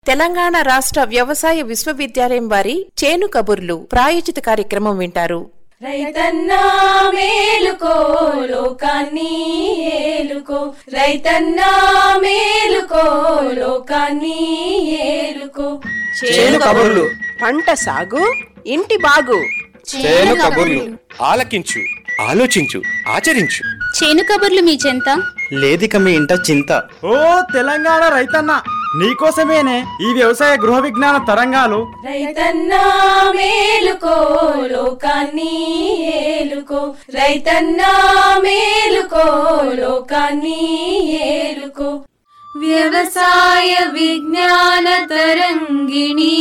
తెలంగాణ రాష్ట్ర వ్యవసాయ విశ్వవిద్యాలయం వారి చేను కబుర్లు ప్రాయోజిత కార్యక్రమం వింటారు. రైతన్నా మేలుకో లోకాన్ని ఏలుకో, రైతన్నా మేలుకో లోకాన్ని ఏలుకో. చేను కబుర్లు, పంట సాగు, ఇంటి బాగు. చేను కబుర్లు ఆలకించు, ఆలోచించు, ఆచరించు. చేను కబుర్లు మీ చెంత లేదిక మీ ఇంట చింత. ఓ తెలంగాణ రైతన్న, నీకోసమేనే ఈ వ్యవసాయ గృహ విజ్ఞాన తరంగాలు. రైతన్నా మేలుకో లోకాన్ని ఏలుకో, రైతన్నా మేలుకో లోకాన్ని ఏలుకో. వ్యవసాయ విజ్ఞాన తరంగిణి,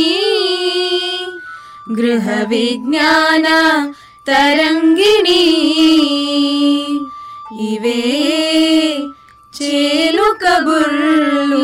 గృహ విజ్ఞాన తరంగిణి. ఇవే చేను కబుర్లు.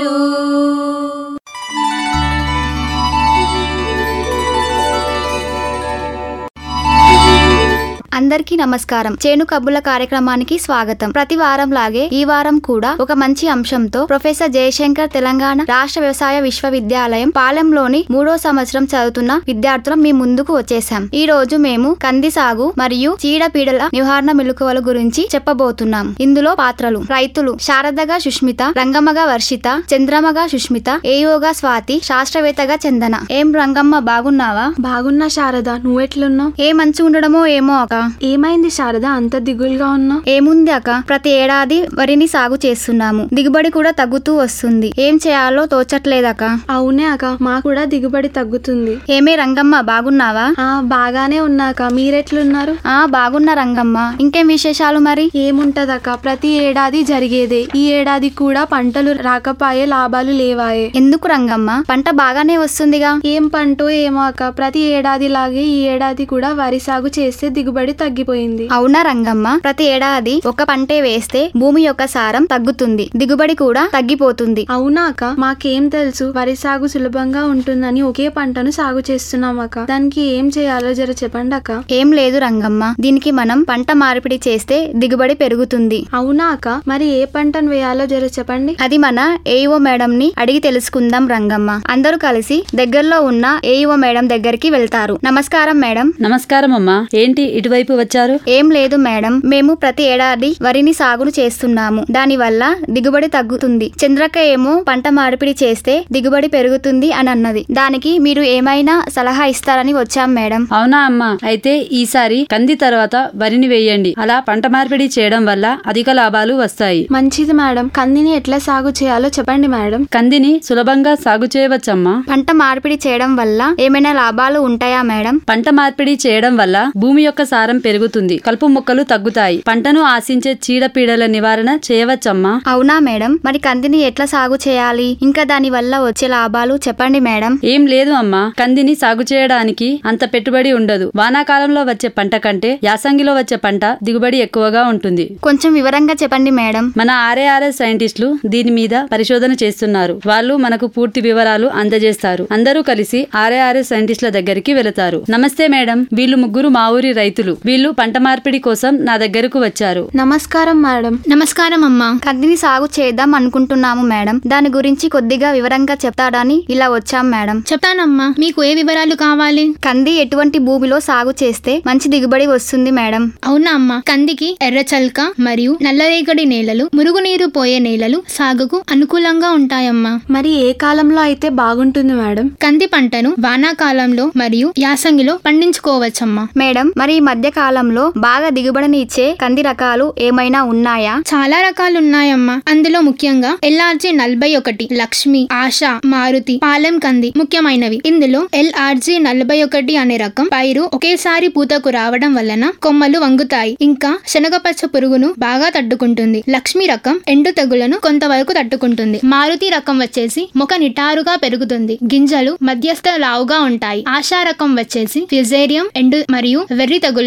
అందరికీ నమస్కారం. చేను కబుర్ల కార్యక్రమానికి స్వాగతం. ప్రతి వారం లాగే ఈ వారం కూడా ఒక మంచి అంశంతో ప్రొఫెసర్ జయశంకర్ తెలంగాణ రాష్ట్ర వ్యవసాయ విశ్వవిద్యాలయం పాలెంలోని 3వ సంవత్సరం చదువుతున్న విద్యార్థులం మీ ముందుకు వచ్చేసాం. ఈ రోజు మేము కంది సాగు మరియు చీడపీడల నివారణ మెలకువల గురించి చెప్పబోతున్నాం. ఇందులో పాత్రలు: రైతులు శారదగా సుష్మిత, రంగమ్మగా వర్షిత, చంద్రమ్మగా సుష్మిత, ఏయోగా స్వాతి, శాస్త్రవేత్తగా చందన. ఏం రంగమ్మ, బాగున్నావా? బాగున్నా శారద, నువ్వెట్లున్నావు? ఏ మంచి ఉండడమో ఏమో అక్క. ఏమైంది శారద, అంత దిగులుగా ఉన్నావు? ఏముంది అక్క, ప్రతి ఏడాది వరిని సాగు చేస్తున్నాము. దిగుబడి కూడా తగ్గుతూ వస్తుంది. ఏం చేయాలో తోచట్లేదక్క. అవునే అక్క, మా కూడా దిగుబడి తగ్గుతుంది. ఏమే రంగమ్మ, బాగున్నావా? బాగానే ఉన్నాక, మీరెట్లున్నారు? బాగున్నా రంగమ్మ. ఇంకేం విశేషాలు మరి? ఏముంటదక్క, ప్రతి ఏడాది జరిగేదే. ఈ ఏడాది కూడా పంటలు రాకపాయే, లాభాలు లేవాయే. ఎందుకు రంగమ్మ? పంట బాగానే వస్తుందిగా. ఏం పంటో ఏమో అక్క, ప్రతి ఏడాది లాగే ఈ ఏడాది కూడా వరి సాగు చేస్తే దిగుబడి తగ్గిపోయింది. అవునా రంగమ్మ? ప్రతి ఏడాది ఒక పంటే వేస్తే భూమి యొక్క సారం తగ్గుతుంది, దిగుబడి కూడా తగ్గిపోతుంది. అవునా అక్క? మాకేం తెలుసు, వరి సాగు సులభంగా ఉంటుందని ఒకే పంటను సాగు చేస్తున్నాం అక్క. దానికి ఏం చేయాలో జర చెప్పండి అక్క. ఏం లేదు రంగమ్మ, దీనికి మనం పంట మార్పిడి చేస్తే దిగుబడి పెరుగుతుంది. అవునా అక్క? మరి ఏ పంటను వేయాలో జర చెప్పండి. అది మన ఏఈఓ మేడం ని అడిగి తెలుసుకుందాం రంగమ్మ. అందరూ కలిసి దగ్గరలో ఉన్న ఏఈఓ మేడం దగ్గరికి వెళ్తారు. నమస్కారం మేడం. నమస్కారం అమ్మా. ఏంటి ఇటువైపు వచ్చారు? ఏం లేదు మేడం, మేము ప్రతి ఏడాది వరిని సాగును చేస్తున్నాము. దాని వల్ల దిగుబడి తగ్గుతుంది. చంద్రక్క ఏమో పంట మార్పిడి చేస్తే దిగుబడి పెరుగుతుంది అని అన్నది. దానికి మీరు ఏమైనా సలహా ఇస్తారని వచ్చాం మేడం. అవునా అమ్మా? అయితే ఈసారి కంది తర్వాత వరిని వేయండి. అలా పంట మార్పిడి చేయడం వల్ల అధిక లాభాలు వస్తాయి. మంచిది మేడం. కందిని ఎట్లా సాగు చేయాలో చెప్పండి మేడం. కందిని సులభంగా సాగు చేయవచ్చమ్మా. పంట మార్పిడి చేయడం వల్ల ఏమైనా లాభాలు ఉంటాయా మేడం? పంట మార్పిడి చేయడం వల్ల భూమి యొక్క సారం పెరుగుతుంది, కలుపు మొక్కలు తగ్గుతాయి, పంటను ఆశించే చీడపీడల నివారణ చేయవచ్చమ్మా. అవునా మేడం? మరి కందిని ఎట్లా సాగు చేయాలి, ఇంకా దాని వల్ల వచ్చే లాభాలు చెప్పండి మేడం. ఏం లేదు అమ్మా, కందిని సాగు చేయడానికి అంత పెట్టుబడి ఉండదు. వానాకాలంలో వచ్చే పంట కంటే యాసంగిలో వచ్చే పంట దిగుబడి ఎక్కువగా ఉంటుంది. కొంచెం వివరంగా చెప్పండి మేడం. మన ఆర్ఏఆర్ఎస్ సైంటిస్టులు దీని మీద పరిశోధన చేస్తున్నారు. వాళ్ళు మనకు పూర్తి వివరాలు అందజేస్తారు. అందరూ కలిసి ఆర్ఏఆర్ఎస్ సైంటిస్టుల దగ్గరికి వెళతారు. నమస్తే మేడం, వీళ్ళు ముగ్గురు మా ఊరి రైతులు. వీళ్ళు పంట మార్పిడి కోసం నా దగ్గరకు వచ్చారు. నమస్కారం మేడం. నమస్కారం అమ్మా. కందిని సాగు చేద్దాం అనుకుంటున్నాము మేడం. దాని గురించి కొద్దిగా వివరంగా చెప్తాడని ఇలా వచ్చాం మేడం. చెప్తానమ్మా, మీకు ఏ వివరాలు కావాలి? కంది ఎటువంటి భూమిలో సాగు చేస్తే మంచి దిగుబడి వస్తుంది మేడం? అవునా అమ్మా, కందికి ఎర్రచల్క మరియు నల్లరేగడి నేలలు, మురుగునీరు పోయే నేలలు సాగుకు అనుకూలంగా ఉంటాయమ్మా. మరి ఏ కాలంలో అయితే బాగుంటుంది మేడం? కంది పంటను వానాకాలంలో మరియు యాసంగిలో పండించుకోవచ్చమ్మా. మేడం, మరి ఈ మధ్య కాలంలో బాగా దిగుబడిని ఇచ్చే కంది రకాలు ఏమైనా ఉన్నాయా? చాలా రకాలు ఉన్నాయమ్మా. అందులో ముఖ్యంగా LRG 41, లక్ష్మి, ఆశ, మారుతి, పాలెం కంది ముఖ్యమైనవి. ఇందులో LRG 41 అనే రకం పైరు ఒకేసారి పూతకు రావడం వలన కొమ్మలు వంగుతాయి, ఇంకా శనగపచ్చ పురుగును బాగా తట్టుకుంటుంది. లక్ష్మి రకం ఎండు తెగులను కొంతవరకు తట్టుకుంటుంది. మారుతి రకం వచ్చేసి మొక్క నిటారుగా పెరుగుతుంది, గింజలు మధ్యస్థ లావుగా ఉంటాయి. ఆశా రకం వచ్చేసి ఫ్యుజేరియం ఎండు మరియు వెర్రి తెగుళ్లను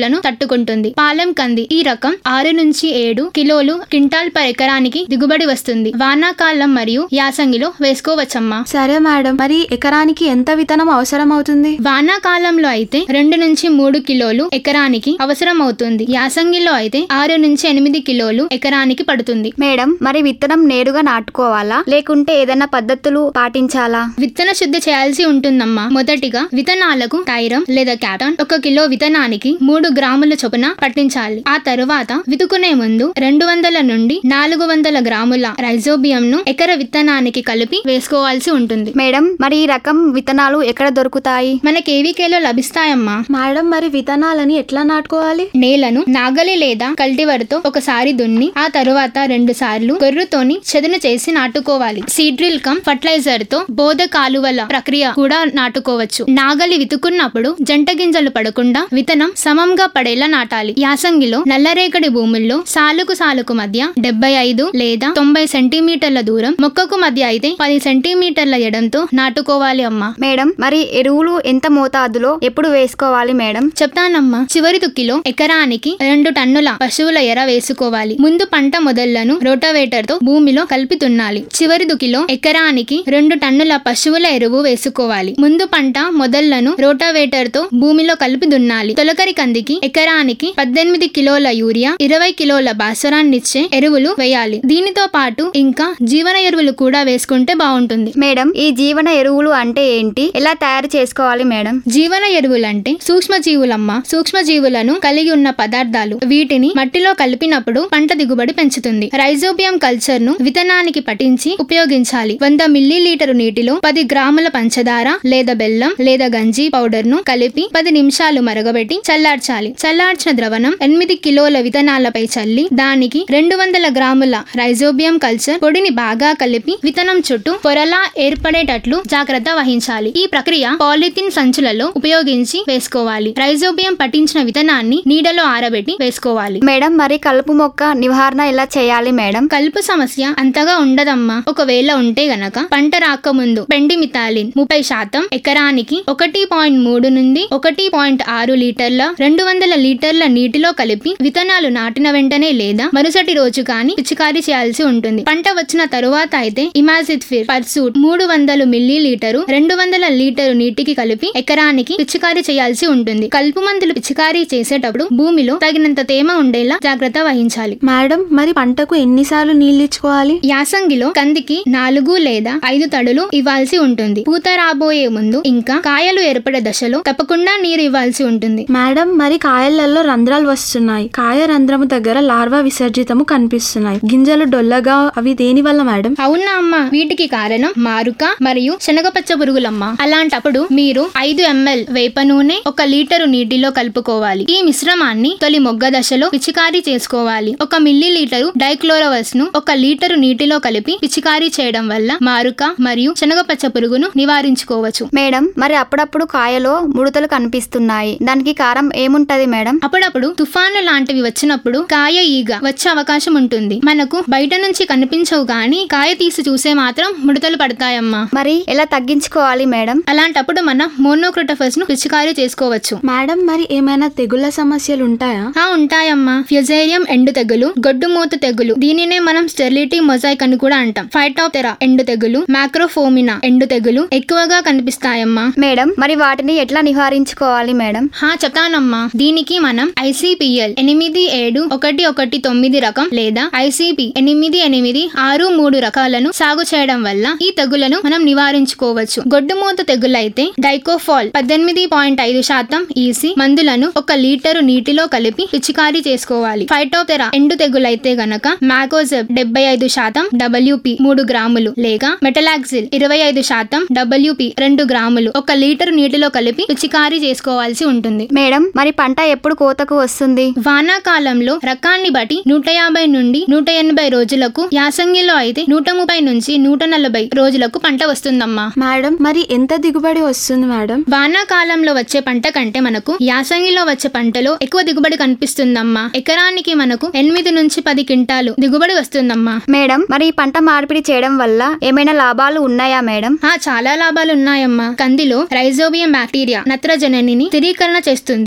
తెగుళ్లను తట్టుకుంటుంది. పాలెం కంది ఈ రకం 6 నుంచి 7 కిలోలు క్వింటాల్ పర్ ఎకరానికి దిగుబడి వస్తుంది. వానాకాలం మరియు యాసంగిలో వేసుకోవచ్చమ్మా. సరే మేడం, మరి ఎకరానికి ఎంత విత్తనం అవసరం అవుతుంది? వానాకాలంలో అయితే 2 నుంచి 3 కిలోలు ఎకరానికి అవసరం అవుతుంది. యాసంగిలో అయితే 6 నుంచి 8 కిలోలు ఎకరానికి పడుతుంది. మేడం, మరి విత్తనం నేరుగా నాటుకోవాలా లేకుంటే ఏదైనా పద్ధతులు పాటించాలా? విత్తన శుద్ధి చేయాల్సి ఉంటుందమ్మా. మొదటిగా విత్తనాలకు థైరం లేదా క్యాటన్ 1 కిలో విత్తనానికి 3 గ్రాముల చొప్పున పట్టించాలి. ఆ తరువాత వితుకునే ముందు 200 నుండి 400 గ్రాముల రైజోబియం ను ఎకర విత్తనానికి కలిపి వేసుకోవాల్సి ఉంటుంది. మేడం, మరి ఈ రకం విత్తనాలు ఎక్కడ దొరుకుతాయి? మన కేవీకేలో లభిస్తాయమ్మా. మేడం, మరి విత్తనాలని ఎట్లా నాటుకోవాలి? నేలను నాగలి లేదా కల్టివర్ తో ఒకసారి దున్ని ఆ తరువాత 2 సార్లు గొర్రుతోని చదును చేసి నాటుకోవాలి. సీడ్ డ్రిల్ కమ్ ఫర్టిలైజర్ తో బోధ కాలువల ప్రక్రియ కూడా నాటుకోవచ్చు. నాగలి వితుకున్నప్పుడు జంట గింజలు పడకుండా విత్తనం సమంగా పడేలా నాటాలి. యాసంగిలో నల్లరేగడి భూముల్లో సాలుకు మధ్య 75 లేదా 90 సెంటీమీటర్ల దూరం, మొక్కకు మధ్య అయితే 10 సెంటీమీటర్ల ఎడంతో నాటుకోవాలి అమ్మా. మేడం, మరి ఎరువులు ఎంత మోతాదులో ఎప్పుడు వేసుకోవాలి మేడం? చెప్తానమ్మా. చివరి దుక్కిలో ఎకరానికి 2 టన్నుల పశువుల ఎర వేసుకోవాలి. ముందు పంట మొదళ్లను రోటావేటర్ తో భూమిలో కలిపి దున్నాలి. చివరి దుక్కిలో ఎకరానికి 2 టన్నుల పశువుల ఎరువు వేసుకోవాలి. ముందు పంట మొదళ్లను రోటావేటర్ తో భూమిలో కలిపి దున్నాలి. తొలకరి కందికి ఎకరానికి 18 కిలోల యూరియా, 20 కిలోల భాస్వరాన్నిచ్చే ఎరువులు వేయాలి. దీనితో పాటు ఇంకా జీవన ఎరువులు కూడా వేసుకుంటే బాగుంటుంది. మేడం, ఈ జీవన ఎరువులు అంటే ఏంటి? ఎలా తయారు చేసుకోవాలి మేడం? జీవన ఎరువులంటే సూక్ష్మజీవులమ్మ. సూక్ష్మజీవులను కలిగి ఉన్న పదార్థాలు. వీటిని మట్టిలో కలిపినప్పుడు పంట దిగుబడి పెంచుతుంది. రైజోబియం కల్చర్ ను విత్తనానికి పట్టించి ఉపయోగించాలి. 100 మిల్లీలీటరు నీటిలో 10 గ్రాముల పంచదార లేదా బెల్లం లేదా గంజి పౌడర్ ను కలిపి 10 నిమిషాలు మరగబెట్టి చల్లార్చాలి. చల్లార్చిన ద్రవణం 8 కిలోల విత్తనాలపై చల్లి దానికి 200 గ్రాముల రైజోబియం కల్చర్ పొడిని బాగా కలిపి విత్తనం చుట్టూ పొరలా ఏర్పడేటట్లు జాగ్రత్త వహించాలి. ఈ ప్రక్రియ పాలిథిన్ సంచులలో ఉపయోగించి వేసుకోవాలి. రైజోబియం పట్టించిన విత్తనాన్ని నీడలో ఆరబెట్టి వేసుకోవాలి. మేడం, మరి కలుపు మొక్క నివారణ ఎలా చేయాలి మేడం? కలుపు సమస్య అంతగా ఉండదమ్మా. ఒకవేళ ఉంటే గనక పంట రాకముందు పెండిమిథాలిన్ 30% ఎకరానికి 1.3 నుండి 1.6 లీటర్ల 200 లీటర్ల నీటిలో కలిపి విత్తనాలు నాటిన వెంటనే లేదా మరుసటి రోజు కానీ పిచికారీ చేయాల్సి ఉంటుంది. పంట వచ్చిన తరువాత అయితే ఇమాజిథ్ఫిర్ పర్సూట్ 300 మిల్లీలీటరు 200 లీటరు నీటికి కలిపి ఎకరానికి పిచికారీ చేయాల్సి ఉంటుంది. కలుపు మందులు పిచికారీ చేసేటప్పుడు భూమిలో తగినంత తేమ ఉండేలా జాగ్రత్త వహించాలి. మేడం, మరి పంటకు ఎన్నిసార్లు నీళ్ళిచ్చుకోవాలి? యాసంగిలో కందికి 4 లేదా 5 తడులు ఇవ్వాల్సి ఉంటుంది. పూత రాబోయే ముందు ఇంకా కాయలు ఏర్పడే దశలో తప్పకుండా నీరు ఇవ్వాల్సి ఉంటుంది. మేడం, మరి కాయలలో రంధ్రాలు వస్తున్నాయి. కాయ రంధ్రము దగ్గర లార్వా విసర్జితము కనిపిస్తున్నాయి. గింజలు డొల్లగా, అవి దేని వల్ల మేడం? అవునా అమ్మా, వీటికి కారణం మారుక మరియు శనగపచ్చ పురుగులమ్మా. అలాంటప్పుడు మీరు 5 ml వేప నూనె 1 లీటరు నీటిలో కలుపుకోవాలి. ఈ మిశ్రమాన్ని తొలి మొగ్గ దశలో పిచికారీ చేసుకోవాలి. 1 మిల్లీలీటరు డైక్లోరోవస్ ను 1 లీటరు నీటిలో కలిపి పిచికారీ చేయడం వల్ల మారుక మరియు శనగపచ్చ పురుగును నివారించుకోవచ్చు. మేడం, మరి అప్పుడప్పుడు కాయలో ముడతలు కనిపిస్తున్నాయి. దానికి కారణం ఏముంటది మేడం? అప్పుడప్పుడు తుఫాను లాంటివి వచ్చినప్పుడు కాయ ఈగ వచ్చే అవకాశం ఉంటుంది. మనకు బయట నుంచి కనిపించవు గాని కాయ తీసి చూసే మాత్రం ముడతలు పడతాయమ్మా. మరి ఎలా తగ్గించుకోవాలి మేడం? అలాంటప్పుడు మనం మోనోక్రోటోఫాస్ ను పిచికారీ చేసుకోవచ్చు. మేడం, మరి ఏమైనా తెగుళ్ల సమస్యలు ఉంటాయా? ఉంటాయమ్మా. ఫ్యూజేరియం ఎండు తెగులు, గొడ్డుమూత తెగులు, దీనినే మనం స్టెరిలిటీ మొజాయిక్ అని కూడా అంటాం. ఫైటోప్తెరా ఎండు తెగులు, మ్యాక్రోఫోమినా ఎండు తెగులు ఎక్కువగా కనిపిస్తాయమ్మా. మేడం, మరి వాటిని ఎట్లా నివారించుకోవాలి మేడం? చెప్తానమ్మా. దీనికి మనం ICPL 8719 రకం లేదా ICP 8863 రకాలను సాగు చేయడం వల్ల ఈ తెగులను మనం నివారించుకోవచ్చు. గొడ్డుమూత తెగులైతే డైకోఫాల్ 18.5% EC మందులను 1 లీటరు నీటిలో కలిపి పిచికారీ చేసుకోవాలి. ఫైటోప్తెరా ఎండు తెగులైతే గనక మ్యాకోజెబ్ 75% WP 3 గ్రాములు లేక మెటలాక్సిల్ 25% WP 2 గ్రాములు 1 లీటరు నీటిలో కలిపి పిచికారీ చేసుకోవాల్సి ఉంటుంది. మేడం, మరి పంట ఎప్పుడు కోతకు వస్తుంది? వానాకాలంలో రకాన్ని బట్టి 150 నుండి 180 రోజులకు, యాసంగిలో అయితే 130 నుంచి 140 రోజులకు పంట వస్తుందమ్మా. మేడం, మరి ఎంత దిగుబడి వస్తుంది మేడం? వానాకాలంలో వచ్చే పంట కంటే మనకు యాసంగిలో వచ్చే పంటలో ఎక్కువ దిగుబడి కనిపిస్తుందమ్మా. ఎకరానికి మనకు 8 నుంచి 10 క్వింటాలు దిగుబడి వస్తుందమ్మా. మేడం, మరి ఈ పంట మార్పిడి చేయడం వల్ల ఏమైనా లాభాలు ఉన్నాయా మేడం? చాలా లాభాలు ఉన్నాయమ్మా. కందిలో రైజోబియం బ్యాక్టీరియా నత్రజనిని స్థిరీకరణ చేస్తుంది. అందువల్ల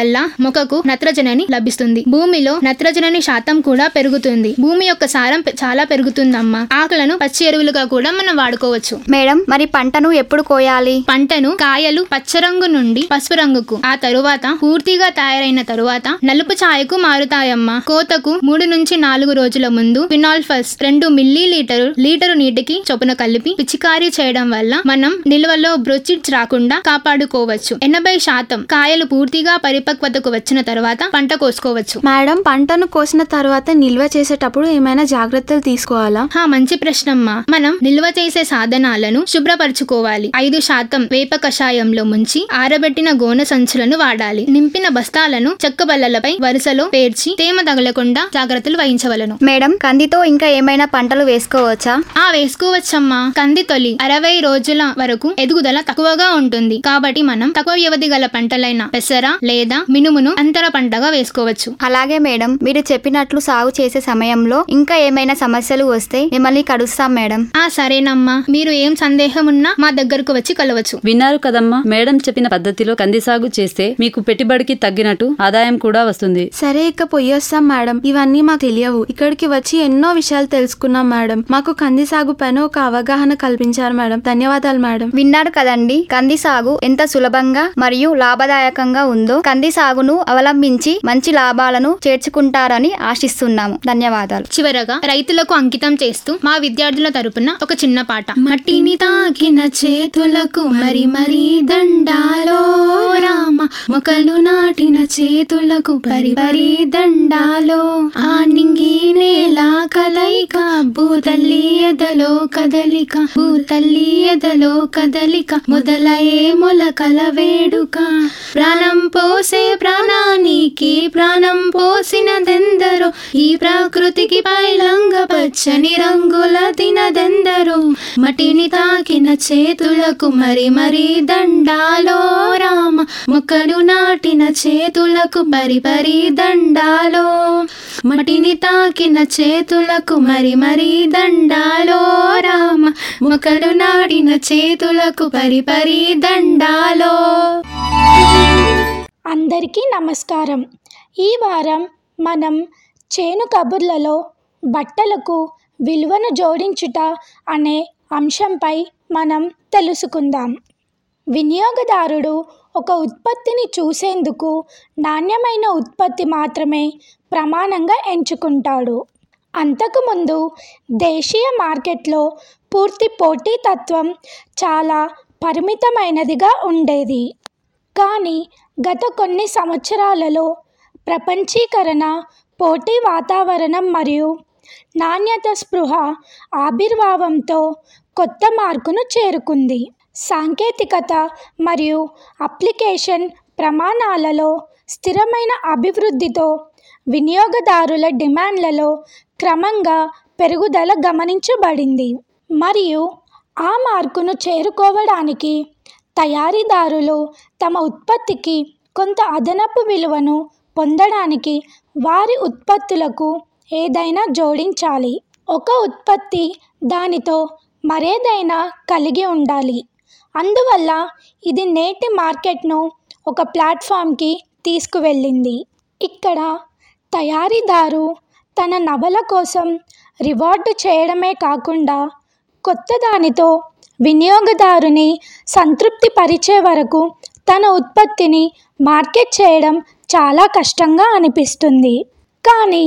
వల్ల మొక్కకు నత్రజనిని లభిస్తుంది. భూమిలో నత్రజని శాతం కూడా పెరుగుతుంది. భూమి యొక్క సారం చాలా పెరుగుతుందమ్మా. ఆకులను పచ్చి ఎరువులుగా కూడా మనం వాడుకోవచ్చు. మేడం, మరి పంటను ఎప్పుడు కోయాలి? పంటను కాయలు పచ్చ రంగు నుండి పసుపు రంగుకు, ఆ తరువాత పూర్తిగా తయారైన తరువాత నలుపు ఛాయకు మారుతాయమ్మా. కోతకు 3 నుంచి 4 రోజుల ముందు ఫినాల్ఫస్ 2 మిల్లీలీటరు లీటరు నీటికి చొప్పున కలిపి పిచికారీ చేయడం వల్ల మనం నిల్వలో బ్రోచిడ్స్ రాకుండా కాపాడుకోవచ్చు. 80% కాయలు పూర్తిగా పరిపక్వతకు వచ్చిన తర్వాత పంట కోసుకోవచ్చు. మేడం, పంటను కోసిన తర్వాత నిల్వ చేసేటప్పుడు ఏమైనా జాగ్రత్తలు తీసుకోవాలా? మంచి ప్రశ్నమ్మా. మనం నిల్వ చేసే సాధనాలను శుభ్రపరచుకోవాలి. 5% వేప కషాయంలో ముంచి ఆరబెట్టిన గోనె సంచులను వాడాలి. నింపిన బస్తాలను చెక్క బల్లలపై వరుసలో పేర్చి తేమ తగలకుండా జాగ్రత్తలు వహించవలను. మేడం, కందితో ఇంకా ఏమైనా పంటలు వేసుకోవచ్చా? వేసుకోవచ్చమ్మా. కంది తొలి 60 రోజుల వరకు ఎదుగుదల తక్కువగా ఉంటుంది. కాబట్టి మనం తక్కువ వ్యవధి గల పంటలైన పెసర లేదా మినుమును అంతర పంటగా వేసుకోవచ్చు. అలాగే మేడం, మీరు చెప్పినట్లు సాగు చేసే సమయంలో ఇంకా ఏమైనా సమస్యలు వస్తే మిమ్మల్ని కలుస్తాం మేడం. సరేనమ్మా. మీరు ఏం సందేహం ఉన్నా మా దగ్గరకు వచ్చి కలవచ్చు. విన్నారు కదమ్మా, మేడం చెప్పిన పద్ధతిలో కంది సాగు చేస్తే మీకు పెట్టుబడికి తగ్గినట్టు ఆదాయం కూడా వస్తుంది. సరే, ఇక పొయ్యొస్తాం మేడం. ఇవన్నీ మాకు తెలియవు. ఇక్కడికి వచ్చి ఎన్నో విషయాలు తెలుసుకున్నాం మేడం. మాకు కంది సాగు పైన ఒక అవగాహన కల్పించారు మేడం. ధన్యవాదాలు మేడం. విన్నారు కదండి, కంది సాగు ఎంత సులభంగా మరియు లాభదాయకంగా ఉందో. కంది సాగును అవలంబించి మంచి లాభాలను చేర్చుకుంటారని ఆశిస్తున్నాము. ధన్యవాదాలు. చివరగా రైతులకు అంకితం చేస్తూ మా విద్యార్థుల తరపున ఒక చిన్న పాట. మట్టిని తాకిన చేతులకు మరి మరి దండాలో రామ, మొక్కలు నాటిన చేతులకు పరి పరి దండాలో. ఆ నింగి నేల కలయిక, భూతల్లి ఎదలో కదలిక, భూతల్లి ఎదలో కదలిక, మొదలయ్యే మొలకల వేడుక. ప్రాణం పోసే ప్రాణానికి ప్రాణం పోసినదెందరో, ఈ ప్రకృతికి పైలంగ పచ్చని రంగుల తినదెందరో. మట్టిని తాకిన చేతులకు మరి మరి దండాలో రామ, మొక్కలు నాటిన చేతులకు పరి పరి దండాలో. మట్టిని తాకిన చేతులకు మరి మరి దండాలో రామ, మొక్కలు నాటిన చేతులకు పరి పరి దండాలో. అందరికీ నమస్కారం. ఈ వారం మనం చేను కబుర్లలో బట్టలకు విలువను జోడించుట అనే అంశంపై మనం తెలుసుకుందాం. వినియోగదారుడు ఒక ఉత్పత్తిని చూసేందుకు నాణ్యమైన ఉత్పత్తి మాత్రమే ప్రమాణంగా ఎంచుకుంటాడు. అంతకుముందు దేశీయ మార్కెట్లో పూర్తి పోటీతత్వం చాలా పరిమితమైనదిగా ఉండేది. కానీ గత కొన్ని సంవత్సరాలలో ప్రపంచీకరణ, పోటీ వాతావరణం మరియు నాణ్యత స్పృహ ఆవిర్భావంతో కొత్త మార్కును చేరుకుంది. సాంకేతికత మరియు అప్లికేషన్ ప్రమాణాలలో స్థిరమైన అభివృద్ధితో వినియోగదారుల డిమాండ్లలో క్రమంగా పెరుగుదల గమనించబడింది. మరియు ఆ మార్కును చేరుకోవడానికి తయారీదారులు తమ ఉత్పత్తికి కొంత అదనపు విలువను పొందడానికి వారి ఉత్పత్తులకు ఏదైనా జోడించాలి. ఒక ఉత్పత్తి దానితో మరేదైనా కలిగి ఉండాలి. అందువల్ల ఇది నేటి మార్కెట్ను ఒక ప్లాట్ఫామ్కి తీసుకువెళ్ళింది. ఇక్కడ తయారీదారు తన నవల కోసం రివార్డు చేయడమే కాకుండా కొత్త దానితో వినియోగదారుని సంతృప్తి పరిచే వరకు తన ఉత్పత్తిని మార్కెట్ చేయడం చాలా కష్టంగా అనిపిస్తుంది. కానీ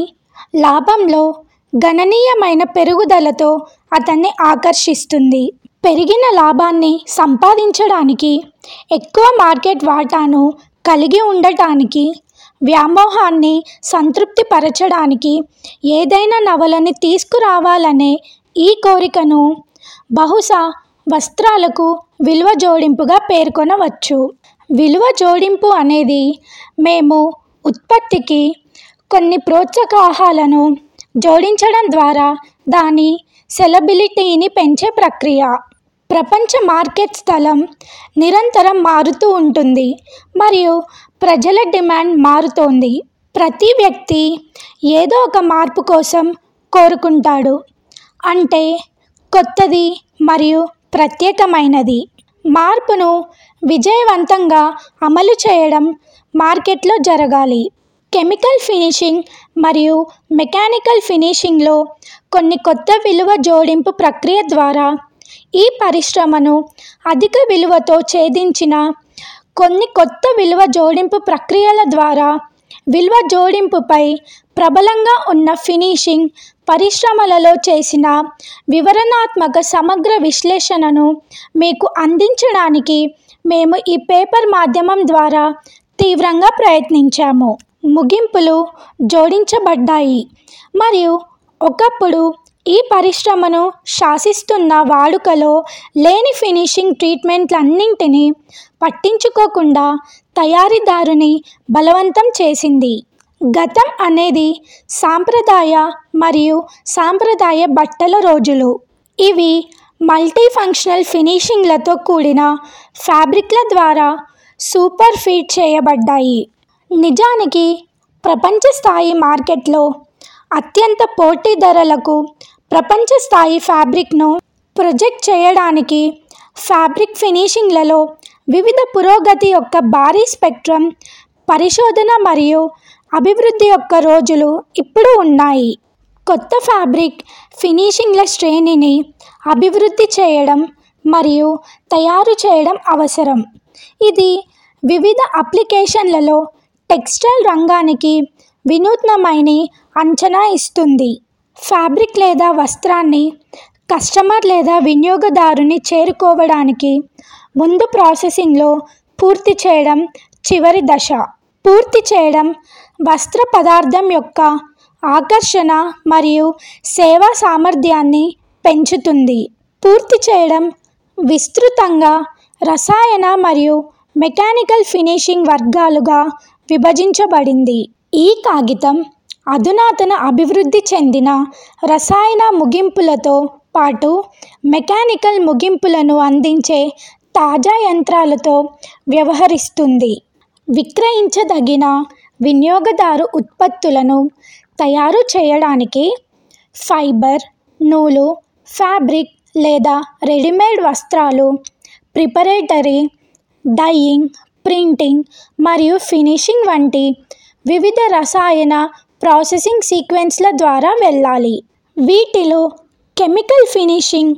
లాభంలో గణనీయమైన పెరుగుదలతో అతన్ని ఆకర్షిస్తుంది. పెరిగిన లాభాన్ని సంపాదించడానికి, ఎక్కువ మార్కెట్ వాటాను కలిగి ఉండటానికి, వ్యామోహాన్ని సంతృప్తి పరచడానికి ఏదైనా నవలని తీసుకురావాలనే ఈ కోరికను బహుశా వస్త్రాలకు విలువ జోడింపుగా పేర్కొనవచ్చు. విలువ జోడింపు అనేది మేము ఉత్పత్తికి కొన్ని ప్రోత్సాహకాలను జోడించడం ద్వారా దాని సెలబిలిటీని పెంచే ప్రక్రియ. ప్రపంచ మార్కెట్ స్థలం నిరంతరం మారుతూ ఉంటుంది మరియు ప్రజల డిమాండ్ మారుతోంది. ప్రతి వ్యక్తి ఏదో ఒక మార్పు కోసం కోరుకుంటాడు, అంటే కొత్తది మరియు ప్రత్యేకమైనది. మార్పును విజయవంతంగా అమలు చేయడం మార్కెట్లో జరగాలి. కెమికల్ ఫినిషింగ్ మరియు మెకానికల్ ఫినిషింగ్లో కొన్ని కొత్త విలువ జోడింపు ప్రక్రియ ద్వారా ఈ పరిశ్రమను అధిక విలువతో ఛేదించిన కొన్ని కొత్త విలువ జోడింపు ప్రక్రియల ద్వారా విలువ జోడింపుపై ప్రబలంగా ఉన్న ఫినిషింగ్ పరిశ్రమలలో చేసిన వివరణాత్మక సమగ్ర విశ్లేషణను మీకు అందించడానికి మేము ఈ పేపర్ మాధ్యమం ద్వారా తీవ్రంగా ప్రయత్నించాము. ముగింపులు జోడించబడ్డాయి మరియు ఒకప్పుడు ఈ పరిశ్రమను శాసిస్తున్న వాడుకలో లేని ఫినిషింగ్ ట్రీట్మెంట్లన్నింటినీ పట్టించుకోకుండా తయారీదారుని బలవంతం చేసింది. గతం అనేది సాంప్రదాయ మరియు సాంప్రదాయ బట్టల రోజులు. ఇవి మల్టీ ఫంక్షనల్ ఫినిషింగ్లతో కూడిన ఫ్యాబ్రిక్ల ద్వారా సూపర్ ఫీడ్ చేయబడ్డాయి. నిజానికి ప్రపంచ స్థాయి మార్కెట్లో అత్యంత పోటీ ధరలకు ప్రపంచ స్థాయి ఫ్యాబ్రిక్ను ప్రొజెక్ట్ చేయడానికి ఫ్యాబ్రిక్ ఫినిషింగ్లలో వివిధ పురోగతి యొక్క భారీ స్పెక్ట్రమ్ పరిశోధన మరియు అభివృద్ధి యొక్క రోజులు ఇప్పుడు ఉన్నాయి. కొత్త ఫ్యాబ్రిక్ ఫినిషింగ్ల శ్రేణిని అభివృద్ధి చేయడం మరియు తయారు చేయడం అవసరం. ఇది వివిధ అప్లికేషన్లలో టెక్స్టైల్ రంగానికి వినూత్నమైన అంచనా ఇస్తుంది. ఫ్యాబ్రిక్ లేదా వస్త్రాన్ని కస్టమర్ లేదా వినియోగదారుని చేరుకోవడానికి ముందు ప్రాసెసింగ్లో పూర్తి చేయడం చివరి దశ. పూర్తి చేయడం వస్త్ర పదార్థం యొక్క ఆకర్షణ మరియు సేవా సామర్థ్యాన్ని పెంచుతుంది. పూర్తి చేయడం విస్తృతంగా రసాయన మరియు మెకానికల్ ఫినిషింగ్ వర్గాలుగా విభజించబడింది. ఈ కాగితం అధునాతన అభివృద్ధి చెందిన రసాయన ముగింపులతో పాటు మెకానికల్ ముగింపులను అందించే తాజా యంత్రాలతో వ్యవహరిస్తుంది. విక్రయించదగిన వినియోగదారు ఉత్పత్తులను తయారు చేయడానికి ఫైబర్, నూలు, ఫ్యాబ్రిక్ లేదా రెడీమేడ్ వస్త్రాలు, ప్రిపరేటరీ, డైయింగ్, ప్రింటింగ్ మరియు ఫినిషింగ్ వంటి వివిధ రసాయన ప్రాసెసింగ్ సీక్వెన్స్ల ద్వారా వెళ్ళాలి. వీటిలో కెమికల్ ఫినిషింగ్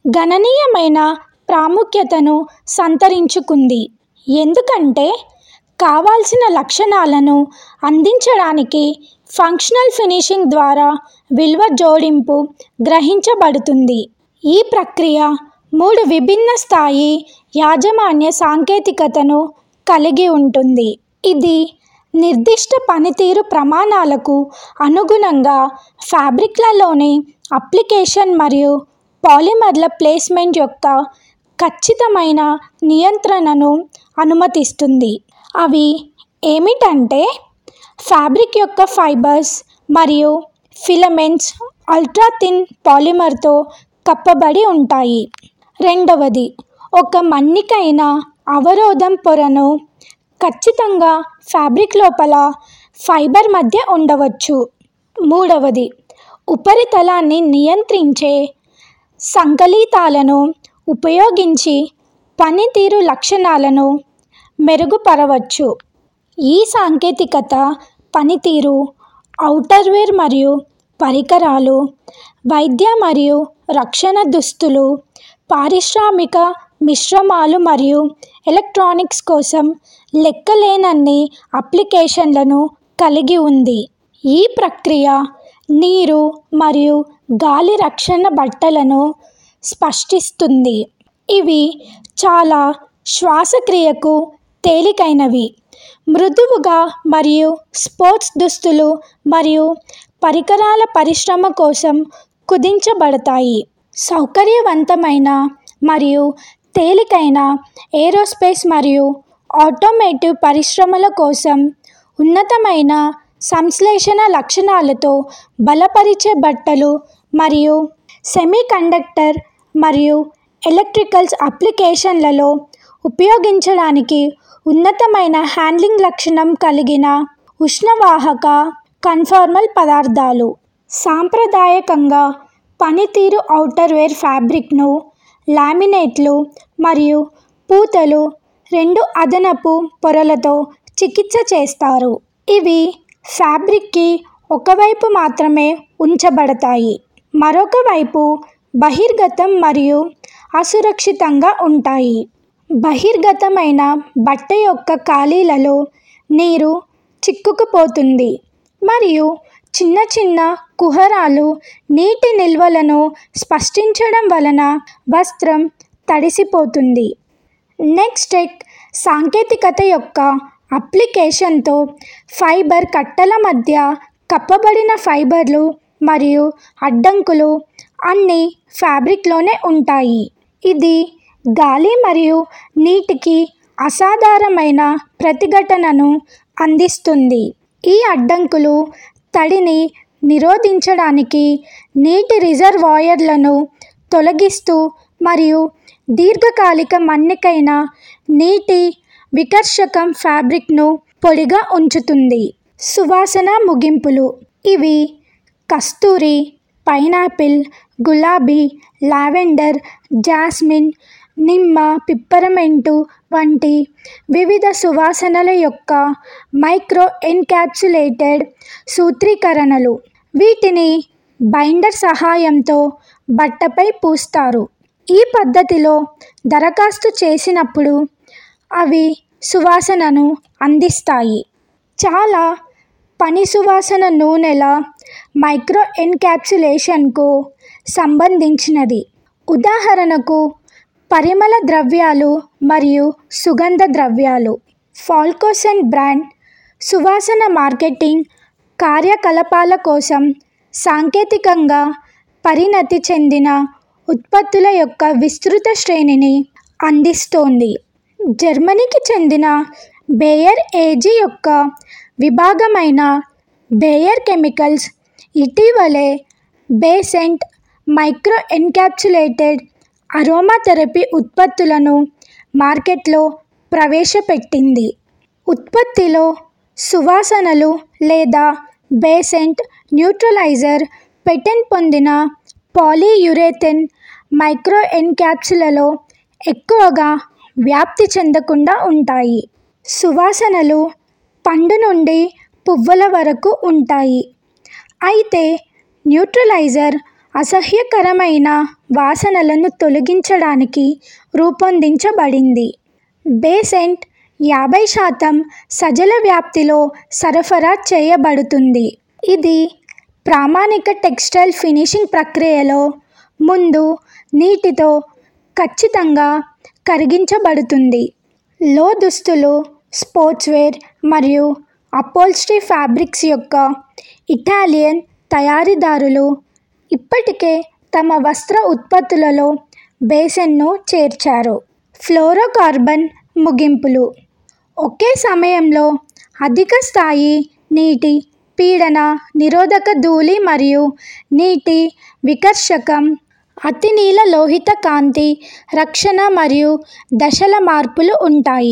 గణనీయమైన ప్రాముఖ్యతను సంతరించుకుంది. ఎందుకంటే కావాల్సిన లక్షణాలను అందించడానికి ఫంక్షనల్ ఫినిషింగ్ ద్వారా విలువ జోడింపు గ్రహించబడుతుంది. ఈ ప్రక్రియ 3 విభిన్న స్థాయి యాజమాన్య సాంకేతికతను కలిగి ఉంటుంది. ఇది నిర్దిష్ట పనితీరు ప్రమాణాలకు అనుగుణంగా ఫ్యాబ్రిక్లలోని అప్లికేషన్ మరియు పాలిమర్ల ప్లేస్మెంట్ యొక్క ఖచ్చితమైన నియంత్రణను అనుమతిస్తుంది. అవి ఏమిటంటే ఫ్యాబ్రిక్ యొక్క ఫైబర్స్ మరియు ఫిలమెంట్స్ అల్ట్రా థిన్ పాలిమర్తో కప్పబడి ఉంటాయి. రెండవది, ఒక మన్నికైన అవరోధం పొరను ఖచ్చితంగా ఫ్యాబ్రిక్ లోపల ఫైబర్ మధ్య ఉండవచ్చు. మూడవది, ఉపరితలాన్ని నియంత్రించే సంకలితాలను ఉపయోగించి పనితీరు లక్షణాలను మెరుగుపరచవచ్చు. ఈ సాంకేతికత పనితీరు, ఔటర్వేర్ మరియు పరికరాలు, వైద్య మరియు రక్షణ దుస్తులు, పారిశ్రామిక మిశ్రమాలు మరియు ఎలక్ట్రానిక్స్ కోసం లెక్కలేనన్ని అప్లికేషన్లను కలిగి ఉంది. ఈ ప్రక్రియ నీరు మరియు గాలి రక్షణ బట్టలను స్పష్టిస్తుంది. ఇవి చాలా శ్వాసక్రియకు తేలికైనవి, మృదువుగా మరియు స్పోర్ట్స్ దుస్తులు మరియు పరికరాల పరిశ్రమ కోసం కుదించబడతాయి. సౌకర్యవంతమైన మరియు తేలికైన ఏరోస్పేస్ మరియు ఆటోమోటివ్ పరిశ్రమల కోసం ఉన్నతమైన సంశ్లేషణ లక్షణాలతో బలపరిచే బట్టలు మరియు సెమీకండక్టర్ మరియు ఎలక్ట్రికల్స్ అప్లికేషన్లలో ఉపయోగించడానికి ఉన్నతమైన హ్యాండ్లింగ్ లక్షణం కలిగిన ఉష్ణవాహక కన్ఫార్మల్ పదార్థాలు. సాంప్రదాయకంగా పనితీరు ఔటర్వేర్ ఫ్యాబ్రిక్ను లామినేట్లు మరియు పూతలు 2 అదనపు పొరలతో చికిత్స చేస్తారు. ఇవి ఫ్యాబ్రిక్కి ఒకవైపు మాత్రమే ఉంచబడతాయి, మరొక వైపు బహిర్గతం మరియు అసురక్షితంగా ఉంటాయి. బహిర్గతమైన బట్ట యొక్క ఖాళీలలో నీరు చిక్కుకుపోతుంది మరియు చిన్న చిన్న కుహరాలు నీటి నిల్వలను స్పష్టించడం వలన వస్త్రం తడిసిపోతుంది. నెక్స్ట్ సాంకేతికత యొక్క అప్లికేషన్తో ఫైబర్ కట్టల మధ్య కప్పబడిన ఫైబర్లు మరియు అడ్డంకులు అన్ని ఫ్యాబ్రిక్లోనే ఉంటాయి. ఇది గాలి మరియు నీటికి అసాధారణమైన ప్రతిఘటనను అందిస్తుంది. ఈ అడ్డంకులు తడిని నిరోధించడానికి నీటి రిజర్వాయర్లను తొలగిస్తూ మరియు దీర్ఘకాలిక మన్నికైన నీటి వికర్షకం ఫ్యాబ్రిక్ను పొడిగా ఉంచుతుంది. సువాసన ముగింపులు ఇవి కస్తూరి, పైనాపిల్, గులాబీ, లావెండర్, జాస్మిన్, నిమ్మ, పిప్పరమెంటు వంటి వివిధ సువాసనల యొక్క మైక్రో ఎన్క్యాప్సులేటెడ్ సూత్రీకరణలు. వీటిని బైండర్ సహాయంతో బట్టపై పూస్తారు. ఈ పద్ధతిలో దరఖాస్తు చేసినప్పుడు అవి సువాసనను అందిస్తాయి. చాలా పని సువాసన నూనెల మైక్రో ఎన్క్యాప్సులేషన్కు సంబంధించినది. ఉదాహరణకు పరిమళ ద్రవ్యాలు మరియు సుగంధ ద్రవ్యాలు. ఫాల్కోసన్ బ్రాండ్ సువాసన మార్కెటింగ్ కార్యకలాపాల కోసం సాంకేతికంగా పరిణతి చెందిన ఉత్పత్తుల యొక్క విస్తృత శ్రేణిని అందిస్తోంది. జర్మనీకి చెందిన బేయర్ ఏజీ యొక్క విభాగమైన బేయర్ కెమికల్స్ ఇటీవలే బేసెంట్ మైక్రో ఎన్క్యాప్సులేటెడ్ అరోమాథెరపీ ఉత్పత్తులను మార్కెట్లో ప్రవేశపెట్టింది. ఉత్పత్తిలో సువాసనలు లేదా బేసెంట్ న్యూట్రలైజర్ పేటెంట్ పొందిన పాలీయురేథేన్ మైక్రో ఎన్క్యాప్సులలో ఎక్కువగా వ్యాప్తి చెందకుండా ఉంటాయి. సువాసనలు పండు నుండి పువ్వుల వరకు ఉంటాయి, అయితే న్యూట్రలైజర్ అసహ్యకరమైన వాసనలను తొలగించడానికి రూపొందించబడింది. బేసెంట్ 50% సజల వ్యాప్తిలో సరఫరా చేయబడుతుంది. ఇది ప్రామాణిక టెక్స్టైల్ ఫినిషింగ్ ప్రక్రియలో ముందు నీటితో ఖచ్చితంగా కరిగించబడుతుంది. లో దుస్తులు, స్పోర్ట్స్వేర్ మరియు అపోల్స్ట్రీ ఫ్యాబ్రిక్స్ యొక్క ఇటాలియన్ తయారీదారులు ఇప్పటికే తమ వస్త్ర ఉత్పత్తులలో బేసెన్ను చేర్చారు. ఫ్లోరోకార్బన్ ముగింపులు ఒకే సమయంలో అధిక స్థాయి నీటి పీడన నిరోధక ధూళి మరియు నీటి వికర్షకం, అతినీల లోహిత కాంతి రక్షణ మరియు దశల మార్పులు ఉంటాయి.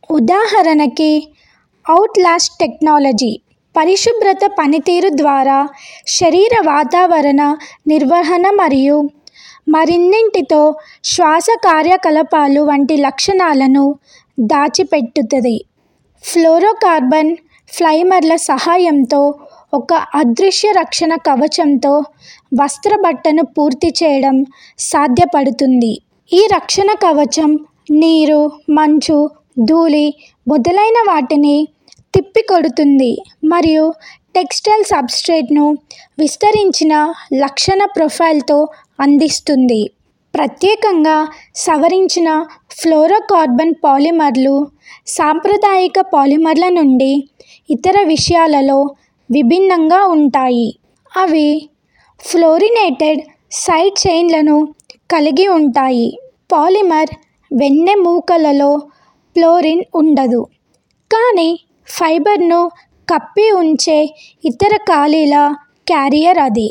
ఉదాహరణకి అవుట్లాస్ట్ టెక్నాలజీ పరిశుభ్రత పనితీరు ద్వారా శరీర వాతావరణ నిర్వహణ మరియు మరిన్నింటితో శ్వాస కార్యకలాపాలు వంటి లక్షణాలను దాచిపెట్టుతుంది. ఫ్లోరోకార్బన్ ఫ్లైమర్ల సహాయంతో ఒక అదృశ్య రక్షణ కవచంతో వస్త్ర బట్టను పూర్తి చేయడం సాధ్యపడుతుంది. ఈ రక్షణ కవచం నీరు, మంచు, ధూళి మొదలైన వాటిని తిప్పికొడుతుంది మరియు టెక్స్టైల్ సబ్స్ట్రేట్ను విస్తరించిన లక్షణ ప్రొఫైల్తో అందిస్తుంది. ప్రత్యేకంగా సవరించిన ఫ్లోరోకార్బన్ పాలిమర్లు సాంప్రదాయిక పాలిమర్ల నుండి ఇతర విషయాలలో విభిన్నంగా ఉంటాయి. అవి ఫ్లోరినేటెడ్ సైడ్ చైన్లను కలిగి ఉంటాయి. పాలిమర్ వెన్నెమూకలలో ఫ్లోరిన్ ఉండదు, కానీ ఫైబర్ను కప్పి ఉంచే ఇతర ఖాళీల క్యారియర్ అది.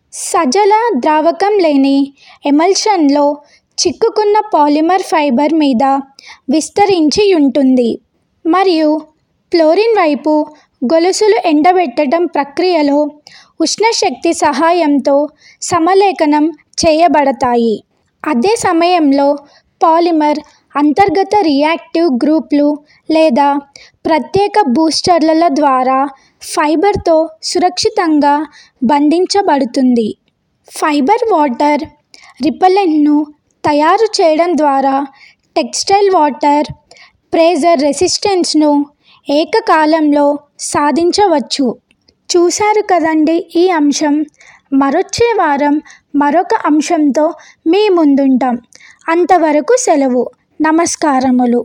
సజల ద్రావకం లేని ఎమల్షన్లో చిక్కుకున్న పాలిమర్ ఫైబర్ మీద విస్తరించి ఉంటుంది మరియు ఫ్లోరిన్ వైపు గొలుసులు ఎండబెట్టడం ప్రక్రియలో ఉష్ణశక్తి సహాయంతో సమలేఖనం చేయబడతాయి. అదే సమయంలో పాలిమర్ అంతర్గత రియాక్టివ్ గ్రూప్లు లేదా ప్రత్యేక బూస్టర్ల ద్వారా ఫైబర్తో సురక్షితంగా బంధించబడుతుంది. ఫైబర్ వాటర్ రిపెలెంట్ను తయారు చేయడం ద్వారా టెక్స్టైల్ వాటర్ ప్రెజర్ రెసిస్టెన్స్ను ఏకకాలంలో సాధించవచ్చు. చూశారు కదండి ఈ అంశం. మరొచ్చే వారం మరొక అంశంతో మీ ముందుంటాం. అంతవరకు సెలవు. నమస్కారములు.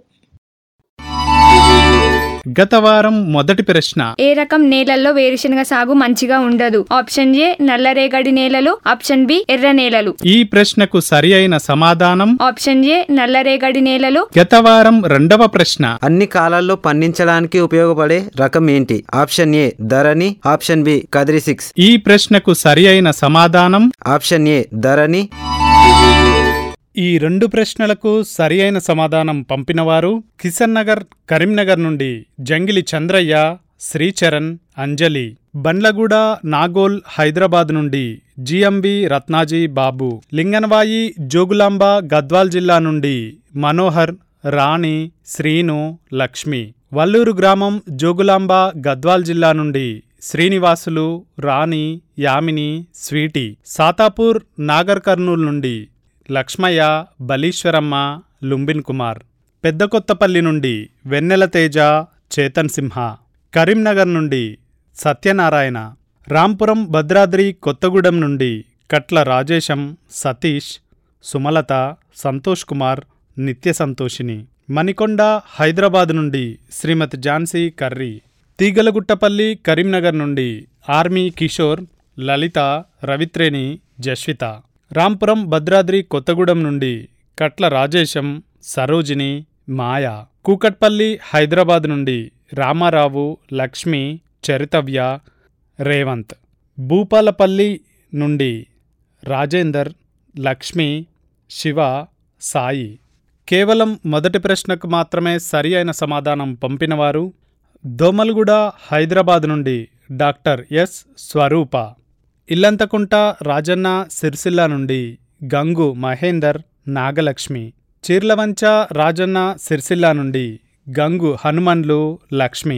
గత వారం మొదటి ప్రశ్న: ఏ రకం నేలల్లో వేరుశనగ సాగు మంచిగా ఉండదు? ఆప్షన్ ఏ నల్లరేగడి నేలలు, ఆప్షన్ బి ఎర్ర నేలలు. ఈ ప్రశ్నకు సరి అయిన సమాధానం ఆప్షన్ ఏ నల్లరేగడి నేలలు. గత వారం రెండవ ప్రశ్న: అన్ని కాలాల్లో పండించడానికి ఉపయోగపడే రకం ఏంటి? Option A Dharani, option B Kadiri 6. ఈ ప్రశ్నకు సరి అయిన సమాధానం ఆప్షన్ ఏ ధరణి. ఈ రెండు ప్రశ్నలకు సరి అయిన సమాధానం పంపినవారు కిషన్ నగర్ కరీంనగర్ నుండి జంగిలి చంద్రయ్య, శ్రీచరణ్, అంజలి. బండ్లగూడ నాగోల్ హైదరాబాద్ నుండి జిఎంబి రత్నాజీ బాబు. లింగనవాయి జోగులాంబ గద్వాల్ జిల్లా నుండి మనోహర్, రాణి, శ్రీను, లక్ష్మి. వల్లూరు గ్రామం జోగులాంబ గద్వాల్ జిల్లా నుండి శ్రీనివాసులు, రాణి, యామిని, స్వీటీ. సాతాపూర్ నాగర్ కర్నూల్ నుండి లక్ష్మయ్య, బలీశ్వరమ్మ, లుంబిన్ కుమార్. పెద్దకొత్తపల్లి నుండి వెన్నెల తేజ, చేతన్ సింహ. కరీంనగర్ నుండి సత్యనారాయణ. రాంపురం భద్రాద్రి కొత్తగూడెం నుండి కట్ల రాజేశం, సతీష్, సుమలత, సంతోష్ కుమార్, నిత్య సంతోషిని. మణికొండ హైదరాబాద్ నుండి శ్రీమతి ఝాన్సీ కర్రీ. తీగలగుట్టపల్లి కరీంనగర్ నుండి ఆర్మీ కిషోర్, లలిత, రవిత్రేణి, జస్విత. రాంపురం భద్రాద్రి కొత్తగూడెం నుండి కట్ల రాజేశం, సరోజిని, మాయ. కూకట్పల్లి హైదరాబాద్ నుండి రామారావు, లక్ష్మి, చరితవ్య, రేవంత్. భూపాలపల్లి నుండి రాజేందర్, లక్ష్మి, శివ, సాయి. కేవలం మొదటి ప్రశ్నకు మాత్రమే సరి అయిన సమాధానం పంపినవారు దోమల్గూడ హైదరాబాద్ నుండి డాక్టర్ ఎస్ స్వరూప. ఇల్లంతకుంట రాజన్న సిరిసిల్ల నుండి గంగు మహేందర్, నాగలక్ష్మి. చీర్లవంచ రాజన్న సిరిసిల్ల నుండి గంగు హనుమన్లు, లక్ష్మి.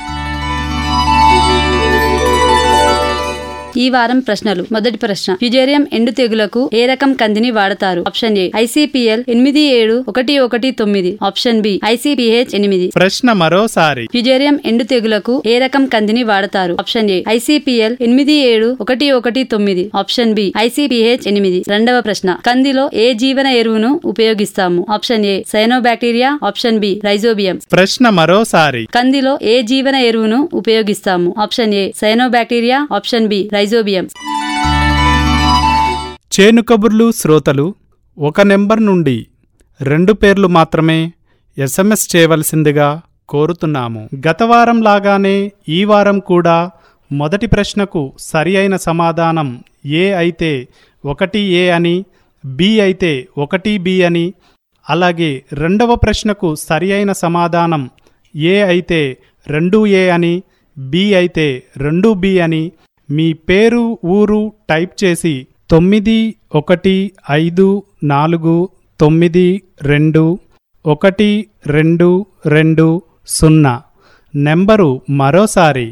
ఈ వారం ప్రశ్నలు. మొదటి ప్రశ్న: ఫ్యుజేరియం ఎండు తెగులకు ఏ రకం కందిని వాడతారు? Option A ICPL 871119, option B ICPH 8. ప్రశ్న మరోసారి. ఫ్యుజేరియం ఎండు తెగులకు ఏ రకం కందిని వాడతారు? Option A ICPL 871119, option B ICPH 8. రెండవ ప్రశ్న: కందిలో ఏ జీవన ఎరువును ఉపయోగిస్తాము? Option A cyanobacteria, option B rhizobium. ప్రశ్న మరోసారి. కందిలో ఏ జీవన ఎరువును ఉపయోగిస్తాము? Option A cyanobacteria, option B rhizobium. చేను కబుర్లు శ్రోతలు ఒక నెంబర్ నుండి 2 పేర్లు మాత్రమే SMS చేయవలసిందిగా కోరుతున్నాము. గత వారం లాగానే ఈ వారం కూడా మొదటి ప్రశ్నకు సరి అయిన సమాధానం ఏ అయితే 1A అని, బి అయితే 1B అని, అలాగే రెండవ ప్రశ్నకు సరి అయిన సమాధానం ఏ అయితే 2A అని, బి అయితే 2B అని మీ పేరు, ఊరు టైప్ చేసి 9154212220 నెంబరు మరోసారి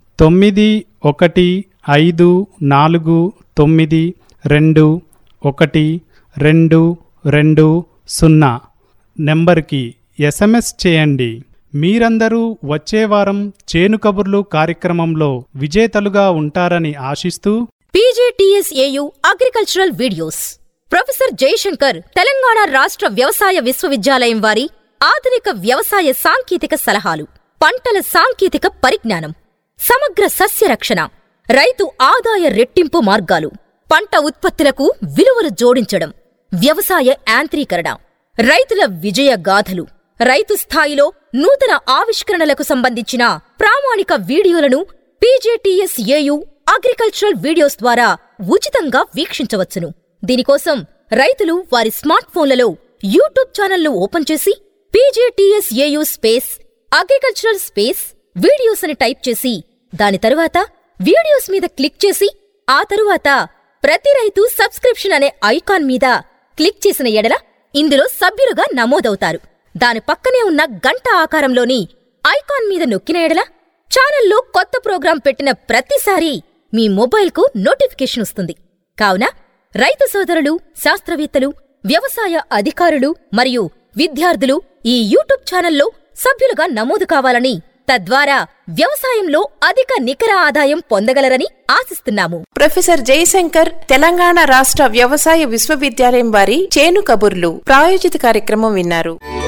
9154212220 నెంబర్కి SMS చేయండి. మీరందరూ వచ్చే వారం చేను కబుర్లు కార్యక్రమంలో విజేతలుగా ఉంటారని ఆశిస్తూ PGTSAU agricultural videos professor Jayashankar Telangana రాష్ట్ర వ్యవసాయ విశ్వవిద్యాలయం వారి ఆధునిక వ్యవసాయ సాంకేతిక సలహాలు, పంటల సాంకేతిక పరిజ్ఞానం, సమగ్ర సస్య రక్షణ, రైతు ఆదాయ రెట్టింపు మార్గాలు, పంట ఉత్పత్తులకు విలువలు జోడించడం, వ్యవసాయ యాంత్రీకరణ, రైతుల విజయ గాథలు, రైతు స్థాయిలో నూతన ఆవిష్కరణలకు సంబంధించిన ప్రామాణిక వీడియోలను PGTSAU అగ్రికల్చరల్ వీడియోస్ ద్వారా ఉచితంగా వీక్షించవచ్చును. దీనికోసం రైతులు వారి స్మార్ట్ ఫోన్లలో యూట్యూబ్ ఛానల్ను ఓపెన్ చేసి PGTSAU అగ్రికల్చరల్ వీడియోస్ అని టైప్ చేసి దాని తరువాత వీడియోస్ మీద క్లిక్ చేసి ఆ తరువాత ప్రతి రైతు సబ్స్క్రిప్షన్ అనే ఐకాన్ మీద క్లిక్ చేసిన ఎడల ఇందులో సభ్యులుగా నమోదవుతారు. దాని పక్కనే ఉన్న గంట ఆకారంలోని ఐకాన్ మీద నొక్కిన ఎడల ఛానల్లో కొత్త ప్రోగ్రాం పెట్టిన ప్రతిసారి మీ మొబైల్కు నోటిఫికేషన్ వస్తుంది. కావున రైతు సోదరులు, శాస్త్రవేత్తలు, వ్యవసాయ అధికారులు మరియు విద్యార్థులు ఈ యూట్యూబ్ ఛానల్లో సభ్యులుగా నమోదు కావాలని, తద్వారా వ్యవసాయంలో అధిక నికర ఆదాయం పొందగలరని ఆశిస్తున్నాము. ప్రొఫెసర్ జయశంకర్ తెలంగాణ రాష్ట్ర వ్యవసాయ విశ్వవిద్యాలయం వారి చేను కబుర్లు ప్రాయోజిత కార్యక్రమం విన్నారు.